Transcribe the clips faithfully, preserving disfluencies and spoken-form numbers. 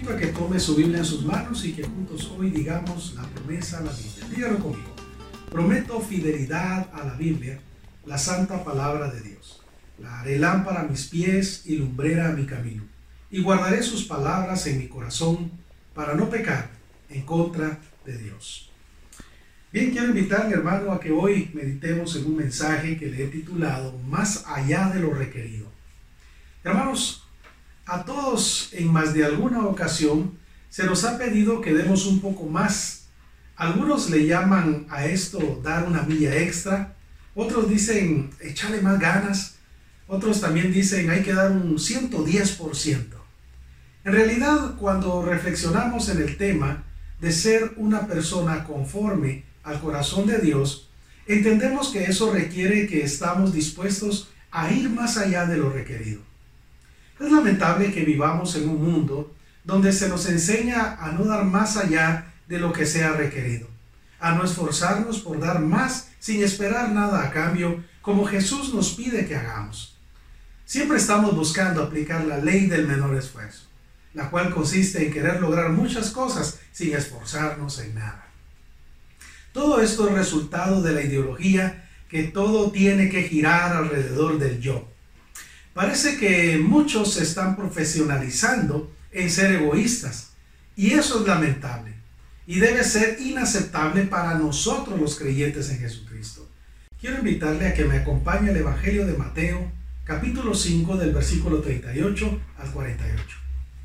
invito a que tome su Biblia en sus manos y que juntos hoy digamos la promesa a la Biblia. Dígalo conmigo. Prometo fidelidad a la Biblia, la santa palabra de Dios. La haré lámpara a mis pies y lumbrera a mi camino. Y guardaré sus palabras en mi corazón para no pecar en contra de Dios. Bien, quiero invitarle, hermano, a que hoy meditemos en un mensaje que le he titulado Más allá de lo requerido. Hermanos, a todos en más de alguna ocasión se nos ha pedido que demos un poco más. Algunos le llaman a esto dar una milla extra, otros dicen echarle más ganas, otros también dicen hay que dar un ciento diez por ciento. En realidad, cuando reflexionamos en el tema de ser una persona conforme al corazón de Dios, entendemos que eso requiere que estamos dispuestos a ir más allá de lo requerido. Es lamentable que vivamos en un mundo donde se nos enseña a no dar más allá de lo que sea requerido, a no esforzarnos por dar más sin esperar nada a cambio, como Jesús nos pide que hagamos. Siempre estamos buscando aplicar la ley del menor esfuerzo, la cual consiste en querer lograr muchas cosas sin esforzarnos en nada. Todo esto es resultado de la ideología que todo tiene que girar alrededor del yo. Parece que muchos se están profesionalizando en ser egoístas, y eso es lamentable y debe ser inaceptable para nosotros los creyentes en Jesucristo. Quiero invitarle a que me acompañe al Evangelio de Mateo, capítulo cinco, del versículo treinta y ocho al cuarenta y ocho.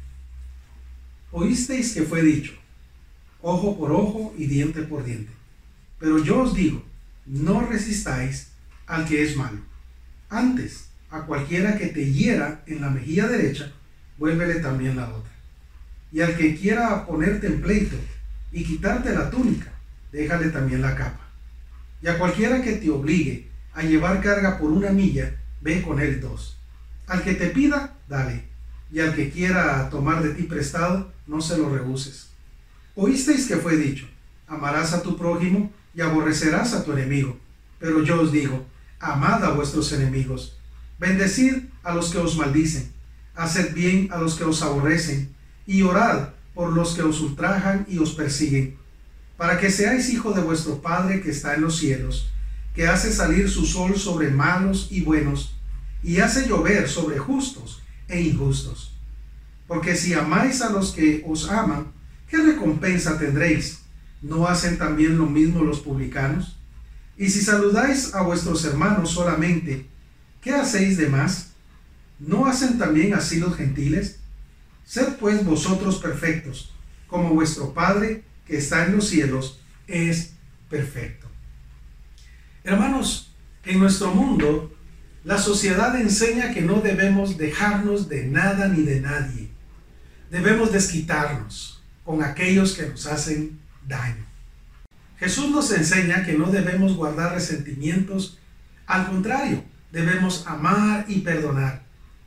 Oísteis que fue dicho, ojo por ojo y diente por diente. Pero yo os digo, no resistáis al que es malo. Antes, a cualquiera que te hiera en la mejilla derecha, vuélvele también la otra. Y al que quiera ponerte en pleito y quitarte la túnica, déjale también la capa. Y a cualquiera que te obligue a llevar carga por una milla, ve con él dos. Al que te pida, dale. Y al que quiera tomar de ti prestado, no se lo rehuses. Oísteis que fue dicho, amarás a tu prójimo y aborrecerás a tu enemigo. Pero yo os digo, amad a vuestros enemigos, bendecid a los que os maldicen, haced bien a los que os aborrecen, y orad por los que os ultrajan y os persiguen, para que seáis hijos de vuestro Padre que está en los cielos, que hace salir su sol sobre malos y buenos, y hace llover sobre justos e injustos. Porque si amáis a los que os aman, ¿qué recompensa tendréis? ¿No hacen también lo mismo los publicanos? Y si saludáis a vuestros hermanos solamente, ¿qué hacéis de más? ¿No hacen también así los gentiles? Sed pues vosotros perfectos, como vuestro Padre que está en los cielos es perfecto. Hermanos, en nuestro mundo, la sociedad enseña que no debemos dejarnos de nada ni de nadie. Debemos desquitarnos con aquellos que nos hacen daño. Jesús nos enseña que no debemos guardar resentimientos, al contrario, debemos amar y perdonar.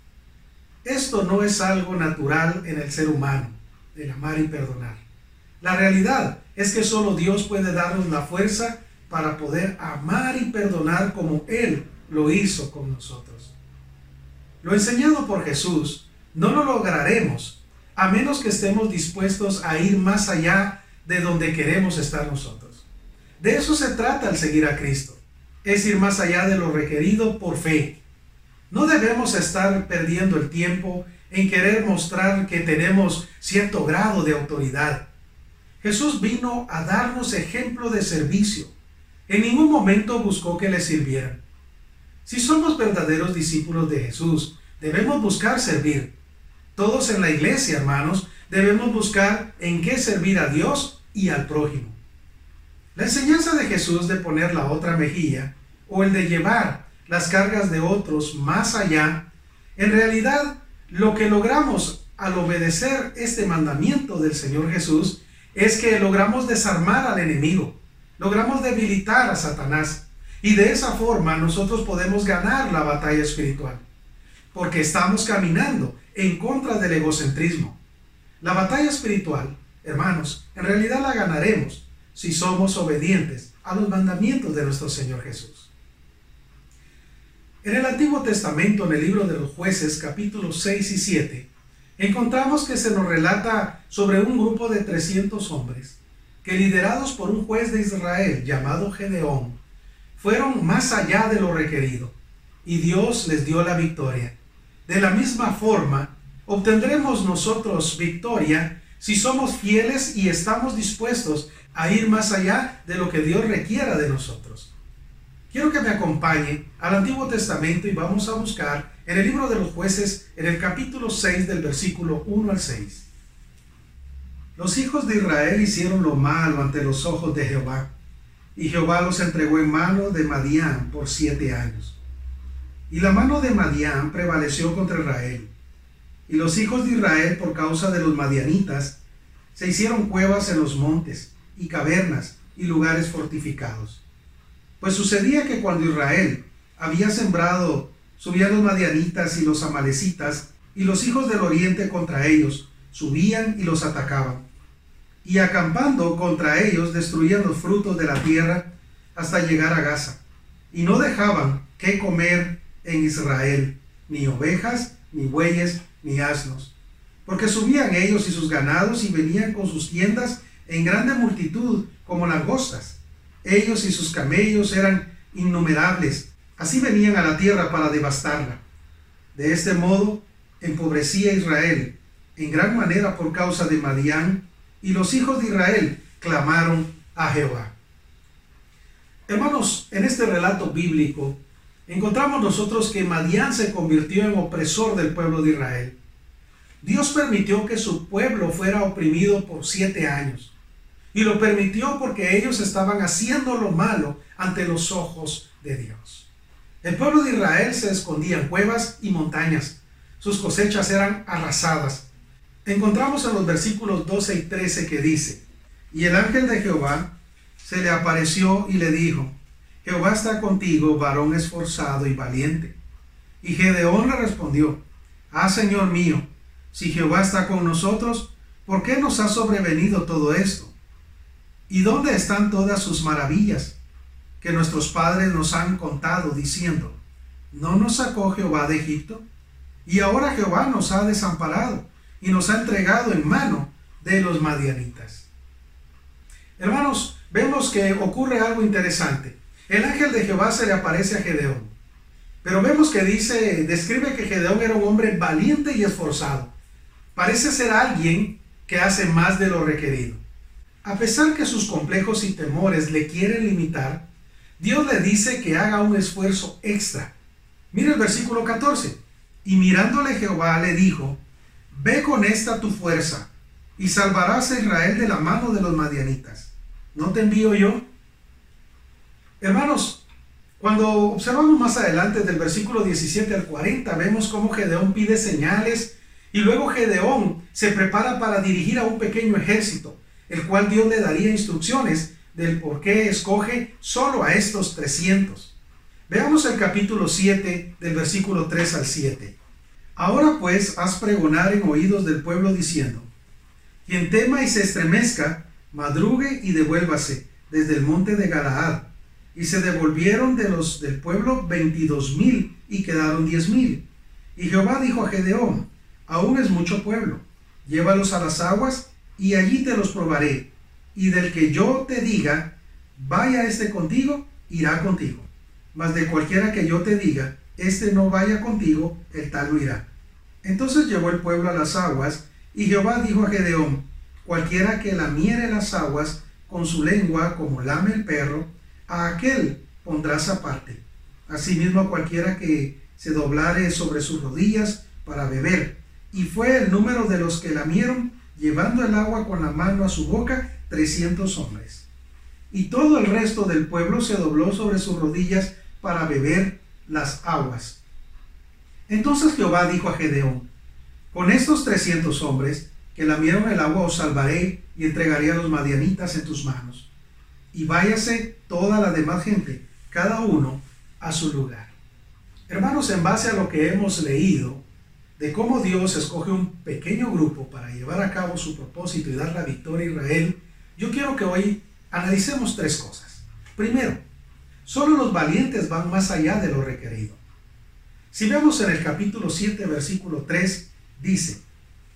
Esto no es algo natural en el ser humano, el amar y perdonar. La realidad es que solo Dios puede darnos la fuerza para poder amar y perdonar como Él lo hizo con nosotros. Lo enseñado por Jesús no lo lograremos a menos que estemos dispuestos a ir más allá de donde queremos estar nosotros. De eso se trata al seguir a Cristo, es ir más allá de lo requerido por fe. No debemos estar perdiendo el tiempo en querer mostrar que tenemos cierto grado de autoridad. Jesús vino a darnos ejemplo de servicio. En ningún momento buscó que le sirvieran. Si somos verdaderos discípulos de Jesús, debemos buscar servir. Todos en la iglesia, hermanos, debemos buscar en qué servir a Dios y al prójimo. La enseñanza de Jesús de poner la otra mejilla o el de llevar las cargas de otros más allá, en realidad lo que logramos al obedecer este mandamiento del Señor Jesús es que logramos desarmar al enemigo, logramos debilitar a Satanás, y de esa forma nosotros podemos ganar la batalla espiritual, porque estamos caminando en contra del egocentrismo. La batalla espiritual, hermanos, en realidad la ganaremos si somos obedientes a los mandamientos de nuestro Señor Jesús. En el Antiguo Testamento, en el libro de los Jueces, capítulos seis y siete, encontramos que se nos relata sobre un grupo de trescientos hombres que, liderados por un juez de Israel llamado Gedeón, fueron más allá de lo requerido y Dios les dio la victoria. De la misma forma, obtendremos nosotros victoria si somos fieles y estamos dispuestos a ir más allá de lo que Dios requiera de nosotros. Quiero que me acompañe al Antiguo Testamento y vamos a buscar en el libro de los Jueces, en el capítulo seis, del versículo uno al seis. Los hijos de Israel hicieron lo malo ante los ojos de Jehová, y Jehová los entregó en mano de Madián por siete años. Y la mano de Madián prevaleció contra Israel. Y los hijos de Israel, por causa de los madianitas, se hicieron cuevas en los montes, y cavernas, y lugares fortificados. Pues sucedía que cuando Israel había sembrado, subían los madianitas y los amalecitas, y los hijos del oriente contra ellos, subían y los atacaban. Y acampando contra ellos, destruían los frutos de la tierra hasta llegar a Gaza. Y no dejaban qué comer en Israel, ni ovejas, ni bueyes, ni asnos. Porque subían ellos y sus ganados y venían con sus tiendas en grande multitud como langostas. Ellos y sus camellos eran innumerables. Así venían a la tierra para devastarla. De este modo empobrecía Israel en gran manera por causa de Madián, y los hijos de Israel clamaron a Jehová. Hermanos, en este relato bíblico encontramos nosotros que Madián se convirtió en opresor del pueblo de Israel. Dios permitió que su pueblo fuera oprimido por siete años. Y lo permitió porque ellos estaban haciendo lo malo ante los ojos de Dios. El pueblo de Israel se escondía en cuevas y montañas. Sus cosechas eran arrasadas. Encontramos en los versículos doce y trece que dice: y el ángel de Jehová se le apareció y le dijo: Jehová está contigo, varón esforzado y valiente. Y Gedeón le respondió: ah, Señor mío, si Jehová está con nosotros, ¿por qué nos ha sobrevenido todo esto? ¿Y dónde están todas sus maravillas que nuestros padres nos han contado, diciendo: ¿no nos sacó Jehová de Egipto? Y ahora Jehová nos ha desamparado y nos ha entregado en mano de los madianitas. Hermanos, vemos que ocurre algo interesante. El ángel de Jehová se le aparece a Gedeón, pero vemos que dice, describe que Gedeón era un hombre valiente y esforzado. Parece ser alguien que hace más de lo requerido. A pesar que sus complejos y temores le quieren limitar, Dios le dice que haga un esfuerzo extra. Mira el versículo catorce. Y mirándole Jehová le dijo: ve con esta tu fuerza y salvarás a Israel de la mano de los madianitas. ¿No te envío yo? Hermanos, cuando observamos más adelante del versículo diecisiete al cuarenta, vemos cómo Gedeón pide señales y luego Gedeón se prepara para dirigir a un pequeño ejército, el cual Dios le daría instrucciones del por qué escoge solo a estos trescientos. Veamos el capítulo siete del versículo tres al siete. Ahora pues haz pregonar en oídos del pueblo diciendo: quien tema y se estremezca, madrugue y devuélvase desde el monte de Galaad. Y se devolvieron de los del pueblo veintidós mil y quedaron diez mil. Y Jehová dijo a Gedeón: aún es mucho pueblo, llévalos a las aguas y allí te los probaré. Y del que yo te diga, vaya este contigo, irá contigo. Mas de cualquiera que yo te diga, este no vaya contigo, el tal lo irá. Entonces llevó el pueblo a las aguas, y Jehová dijo a Gedeón: cualquiera que lamiere las aguas con su lengua como lame el perro, a aquel pondrás aparte. Asimismo a cualquiera que se doblare sobre sus rodillas para beber. Y fue el número de los que lamieron, llevando el agua con la mano a su boca, trescientos hombres. Y todo el resto del pueblo se dobló sobre sus rodillas para beber las aguas. Entonces Jehová dijo a Gedeón: con estos trescientos hombres que lamieron el agua os salvaré y entregaré a los madianitas en tus manos. Y váyase toda la demás gente, cada uno a su lugar. Hermanos, en base a lo que hemos leído de cómo Dios escoge un pequeño grupo para llevar a cabo su propósito y dar la victoria a Israel, yo quiero que hoy analicemos tres cosas. Primero, solo los valientes van más allá de lo requerido. Si vemos en el capítulo siete, versículo tres, dice: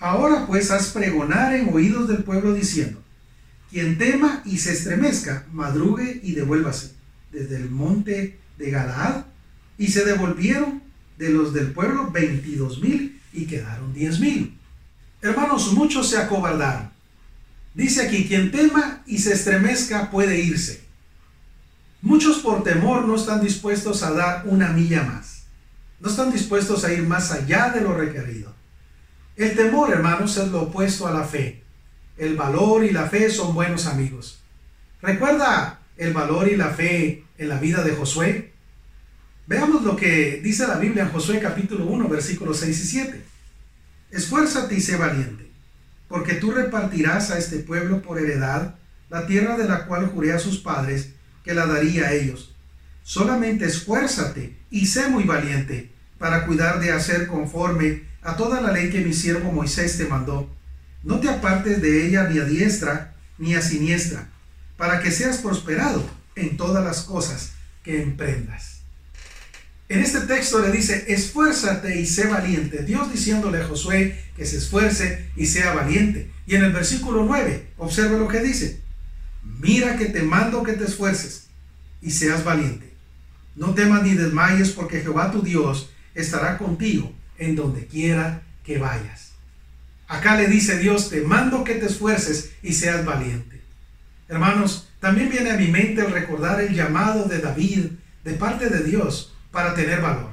Ahora pues haz pregonar en oídos del pueblo diciendo: quien tema y se estremezca, madrugue y devuélvase desde el monte de Galaad. Y se devolvieron de los del pueblo veintidós mil y quedaron diez mil. Hermanos, muchos se acobardaron. Dice aquí: quien tema y se estremezca puede irse. Muchos por temor no están dispuestos a dar una milla más. No están dispuestos a ir más allá de lo requerido. El temor, hermanos, es lo opuesto a la fe. El valor y la fe son buenos amigos. ¿Recuerda el valor y la fe en la vida de Josué? Veamos lo que dice la Biblia en Josué capítulo uno, versículos seis y siete. Esfuérzate y sé valiente, porque tú repartirás a este pueblo por heredad la tierra de la cual juré a sus padres que la daría a ellos. Solamente esfuérzate y sé muy valiente para cuidar de hacer conforme a toda la ley que mi siervo Moisés te mandó. No te apartes de ella ni a diestra ni a siniestra, para que seas prosperado en todas las cosas que emprendas. En este texto le dice: esfuérzate y sé valiente. Dios diciéndole a Josué que se esfuerce y sea valiente. Y en el versículo nueve, observa lo que dice: mira que te mando que te esfuerces y seas valiente. No temas ni desmayes, porque Jehová tu Dios estará contigo en donde quiera que vayas. Acá le dice Dios: te mando que te esfuerces y seas valiente. Hermanos, también viene a mi mente el recordar el llamado de David de parte de Dios para tener valor.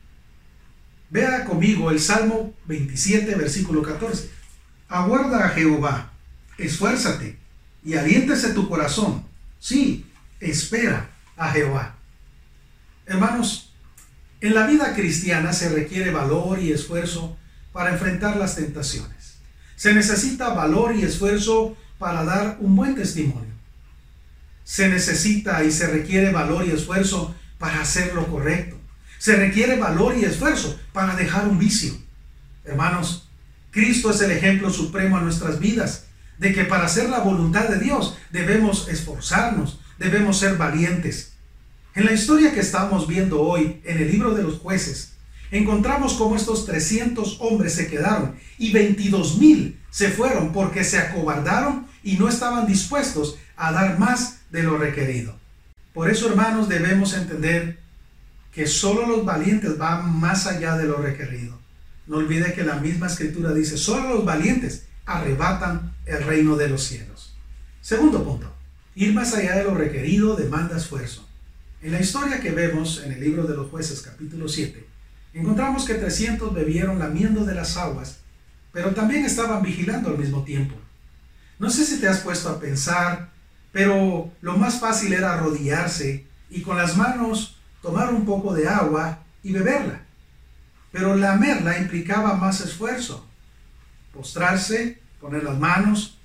Vea conmigo el Salmo veintisiete, versículo catorce. Aguarda a Jehová, esfuérzate y aliéntese tu corazón. Sí, espera a Jehová. Hermanos, en la vida cristiana se requiere valor y esfuerzo para enfrentar las tentaciones. Se necesita valor y esfuerzo para dar un buen testimonio. Se necesita y se requiere valor y esfuerzo para hacer lo correcto. Se requiere valor y esfuerzo para dejar un vicio. Hermanos, Cristo es el ejemplo supremo a nuestras vidas de que para hacer la voluntad de Dios debemos esforzarnos, debemos ser valientes. En la historia que estamos viendo hoy en el libro de los Jueces, encontramos cómo estos trescientos hombres se quedaron y veintidós mil se fueron porque se acobardaron y no estaban dispuestos a dar más de lo requerido. Por eso, hermanos, debemos entender que solo los valientes van más allá de lo requerido. No olvide que la misma escritura dice: solo los valientes arrebatan el reino de los cielos. Segundo punto: ir más allá de lo requerido demanda esfuerzo. En la historia que vemos en el libro de los Jueces capítulo siete, encontramos que trescientos bebieron lamiendo de las aguas, pero también estaban vigilando al mismo tiempo. No sé si te has puesto a pensar, pero lo más fácil era arrodillarse y con las manos tomar un poco de agua y beberla. Pero lamerla implicaba más esfuerzo. Postrarse, poner las manos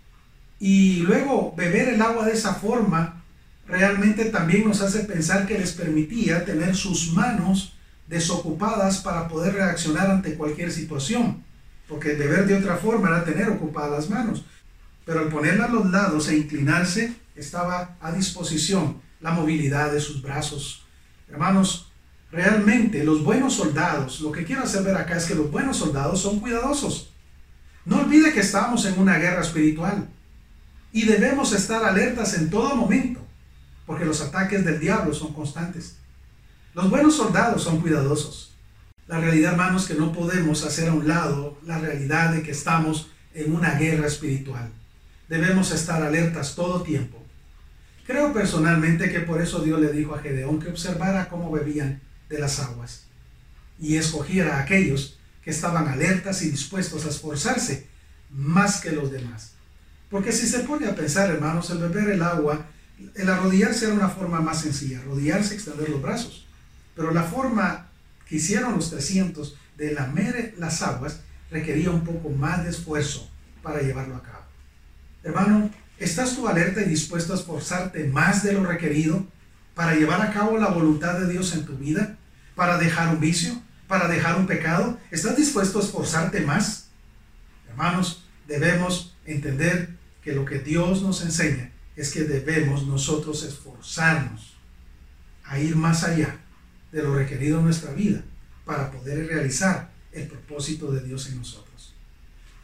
y luego beber el agua de esa forma realmente también nos hace pensar que les permitía tener sus manos desocupadas para poder reaccionar ante cualquier situación, porque beber de otra forma era tener ocupadas las manos, pero al ponerla a los lados e inclinarse estaba a disposición la movilidad de sus brazos. Hermanos, realmente los buenos soldados, lo que quiero hacer ver acá es que los buenos soldados son cuidadosos. No olvide que estamos en una guerra espiritual y debemos estar alertas en todo momento, porque los ataques del diablo son constantes. Los buenos soldados son cuidadosos. La realidad, hermanos, es que no podemos hacer a un lado la realidad de que estamos en una guerra espiritual. Debemos estar alertas todo tiempo. Creo personalmente que por eso Dios le dijo a Gedeón que observara cómo bebían de las aguas y escogiera a aquellos que estaban alertas y dispuestos a esforzarse más que los demás. Porque si se pone a pensar, hermanos, el beber el agua, el arrodillarse era una forma más sencilla, arrodillarse, extender los brazos. Pero la forma que hicieron los trescientos de lamer las aguas requería un poco más de esfuerzo para llevarlo a cabo. Hermano, ¿estás tú alerta y dispuesto a esforzarte más de lo requerido para llevar a cabo la voluntad de Dios en tu vida? ¿Para dejar un vicio? ¿Para dejar un pecado? ¿Estás dispuesto a esforzarte más? Hermanos, debemos entender que lo que Dios nos enseña es que debemos nosotros esforzarnos a ir más allá de lo requerido en nuestra vida para poder realizar el propósito de Dios en nosotros.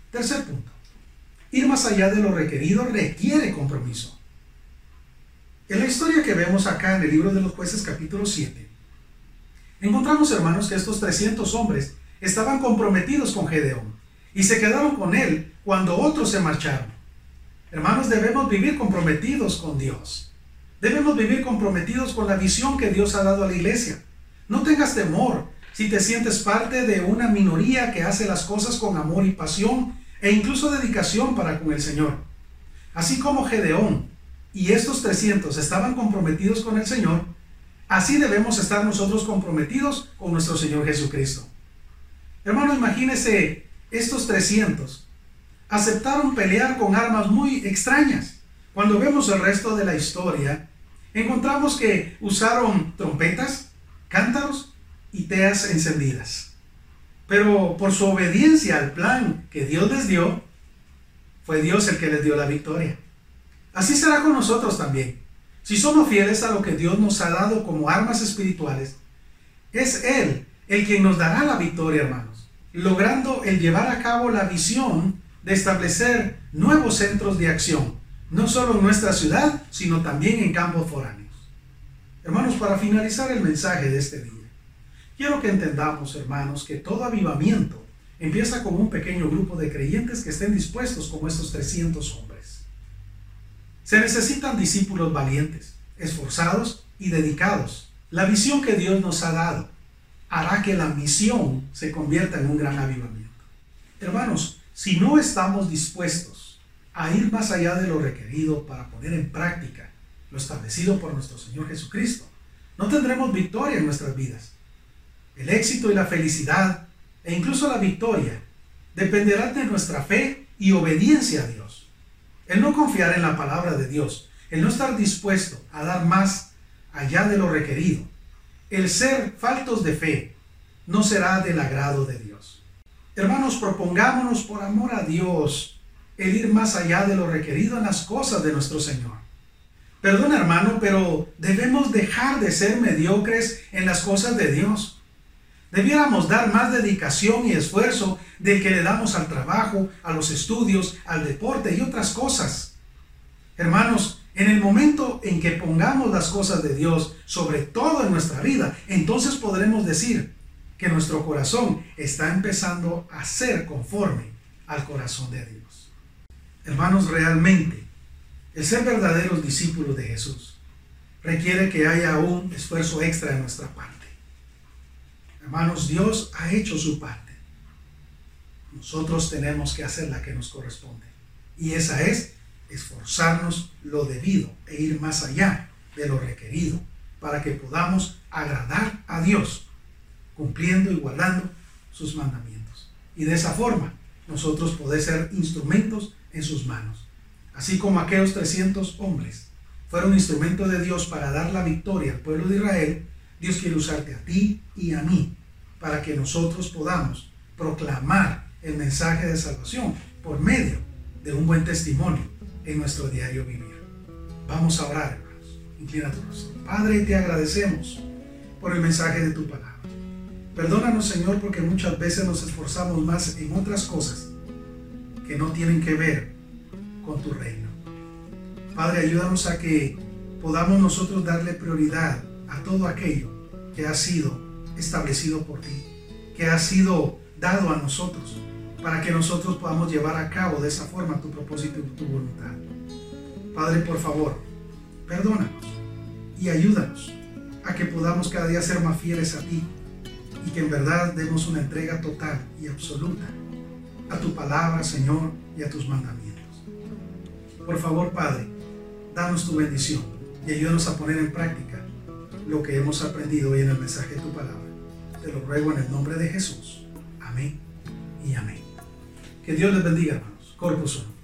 Tercer punto. Ir más allá de lo requerido requiere compromiso. En la historia que vemos acá en el libro de los Jueces capítulo siete, encontramos, hermanos, que estos trescientos hombres estaban comprometidos con Gedeón y se quedaron con él cuando otros se marcharon. Hermanos, debemos vivir comprometidos con Dios. Debemos vivir comprometidos con la visión que Dios ha dado a la iglesia. No tengas temor si te sientes parte de una minoría que hace las cosas con amor y pasión e incluso dedicación para con el Señor. Así como Gedeón y estos trescientos estaban comprometidos con el Señor, así debemos estar nosotros comprometidos con nuestro Señor Jesucristo. Hermano, imagínese, estos trescientos aceptaron pelear con armas muy extrañas. Cuando vemos el resto de la historia, encontramos que usaron trompetas, cántaros y teas encendidas. Pero por su obediencia al plan que Dios les dio, fue Dios el que les dio la victoria. Así será con nosotros también. Si somos fieles a lo que Dios nos ha dado como armas espirituales, es Él el quien nos dará la victoria, hermanos, logrando el llevar a cabo la visión de establecer nuevos centros de acción, no solo en nuestra ciudad, sino también en campos foráneos. Hermanos, para finalizar el mensaje de este día, quiero que entendamos, hermanos, que todo avivamiento empieza con un pequeño grupo de creyentes que estén dispuestos como estos trescientos hombres. Se necesitan discípulos valientes, esforzados y dedicados. La visión que Dios nos ha dado hará que la misión se convierta en un gran avivamiento. Hermanos, si no estamos dispuestos a ir más allá de lo requerido para poner en práctica lo establecido por nuestro Señor Jesucristo, no tendremos victoria en nuestras vidas. El éxito y la felicidad, e incluso la victoria, dependerán de nuestra fe y obediencia a Dios. El no confiar en la palabra de Dios, el no estar dispuesto a dar más allá de lo requerido, el ser faltos de fe, no será del agrado de Dios. Hermanos, propongámonos por amor a Dios el ir más allá de lo requerido en las cosas de nuestro Señor. Perdón, hermano, pero debemos dejar de ser mediocres en las cosas de Dios. Debiéramos dar más dedicación y esfuerzo del que le damos al trabajo, a los estudios, al deporte y otras cosas. Hermanos, en el momento en que pongamos las cosas de Dios sobre todo en nuestra vida, entonces podremos decir que nuestro corazón está empezando a ser conforme al corazón de Dios. Hermanos, realmente, el ser verdaderos discípulos de Jesús requiere que haya un esfuerzo extra de nuestra parte. Hermanos, Dios ha hecho su parte. Nosotros tenemos que hacer la que nos corresponde. Y esa es esforzarnos lo debido e ir más allá de lo requerido para que podamos agradar a Dios, cumpliendo y guardando sus mandamientos. Y de esa forma, nosotros poder ser instrumentos en sus manos. Así como aquellos trescientos hombres fueron instrumento de Dios para dar la victoria al pueblo de Israel, Dios quiere usarte a ti y a mí para que nosotros podamos proclamar el mensaje de salvación por medio de un buen testimonio en nuestro diario vivir. Vamos a orar, hermanos. Inclina tu rostro. Padre, te agradecemos por el mensaje de tu palabra. Perdónanos, Señor, porque muchas veces nos esforzamos más en otras cosas que no tienen que ver con tu reino. Padre, ayúdanos a que podamos nosotros darle prioridad a todo aquello que ha sido establecido por ti, que ha sido dado a nosotros, para que nosotros podamos llevar a cabo de esa forma tu propósito y tu voluntad. Padre, por favor, perdónanos y ayúdanos a que podamos cada día ser más fieles a ti y que en verdad demos una entrega total y absoluta a tu palabra, Señor, y a tus mandamientos. Por favor, Padre, danos tu bendición y ayúdanos a poner en práctica lo que hemos aprendido hoy en el mensaje de tu palabra. Te lo ruego en el nombre de Jesús. Amén y amén. Que Dios les bendiga, hermanos. Corpus Uno.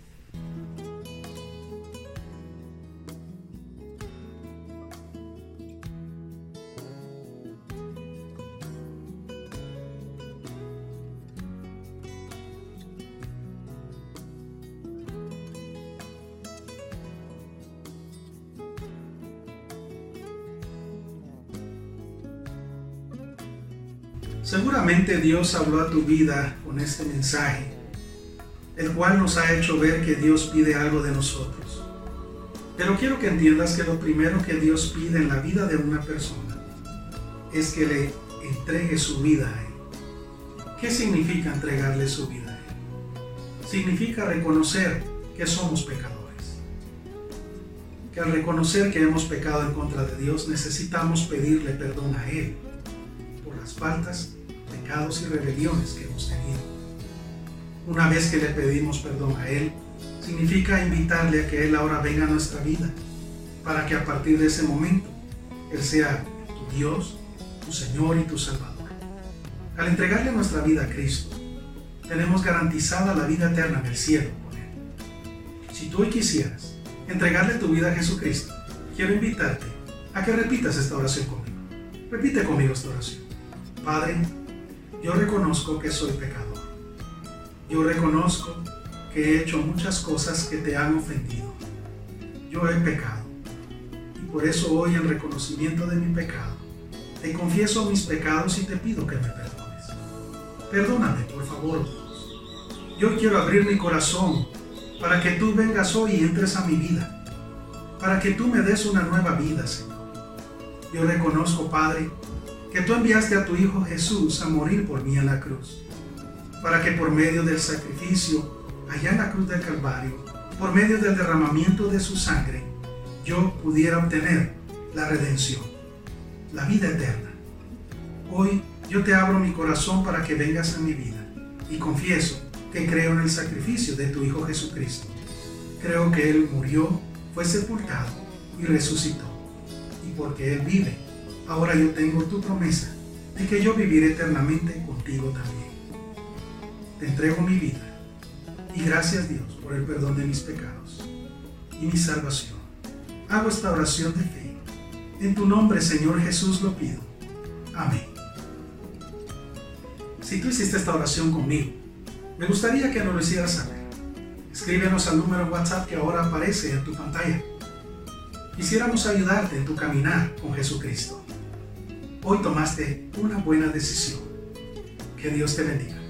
Seguramente Dios habló a tu vida con este mensaje el cual nos ha hecho ver que Dios pide algo de nosotros. Pero quiero que entiendas que lo primero que Dios pide en la vida de una persona es que le entregue su vida a Él. ¿Qué significa entregarle su vida a Él? Significa reconocer que somos pecadores. Que al reconocer que hemos pecado en contra de Dios, necesitamos pedirle perdón a Él por las faltas, pecados y rebeliones que hemos tenido. Una vez que le pedimos perdón a Él, significa invitarle a que Él ahora venga a nuestra vida, para que a partir de ese momento, Él sea tu Dios, tu Señor y tu Salvador. Al entregarle nuestra vida a Cristo, tenemos garantizada la vida eterna en el cielo con Él. Si tú hoy quisieras entregarle tu vida a Jesucristo, quiero invitarte a que repitas esta oración conmigo. Repite conmigo esta oración. Padre, yo reconozco que soy pecador. Yo reconozco que he hecho muchas cosas que te han ofendido. Yo he pecado. Y por eso hoy, en reconocimiento de mi pecado, te confieso mis pecados y te pido que me perdones. Perdóname, por favor, Dios. Yo quiero abrir mi corazón para que tú vengas hoy y entres a mi vida, para que tú me des una nueva vida, Señor. Yo reconozco, Padre, que tú enviaste a tu Hijo Jesús a morir por mí en la cruz, para que por medio del sacrificio allá en la cruz del Calvario, por medio del derramamiento de su sangre, yo pudiera obtener la redención, la vida eterna. Hoy yo te abro mi corazón para que vengas a mi vida y confieso que creo en el sacrificio de tu Hijo Jesucristo. Creo que Él murió, fue sepultado y resucitó. Y porque Él vive, ahora yo tengo tu promesa de que yo viviré eternamente contigo también. Te entrego mi vida y gracias, Dios, por el perdón de mis pecados y mi salvación. Hago esta oración de fe. En tu nombre, Señor Jesús, lo pido. Amén. Si tú hiciste esta oración conmigo, me gustaría que nos lo hicieras saber. Escríbenos al número WhatsApp que ahora aparece en tu pantalla. Quisiéramos ayudarte en tu caminar con Jesucristo. Hoy tomaste una buena decisión. Que Dios te bendiga.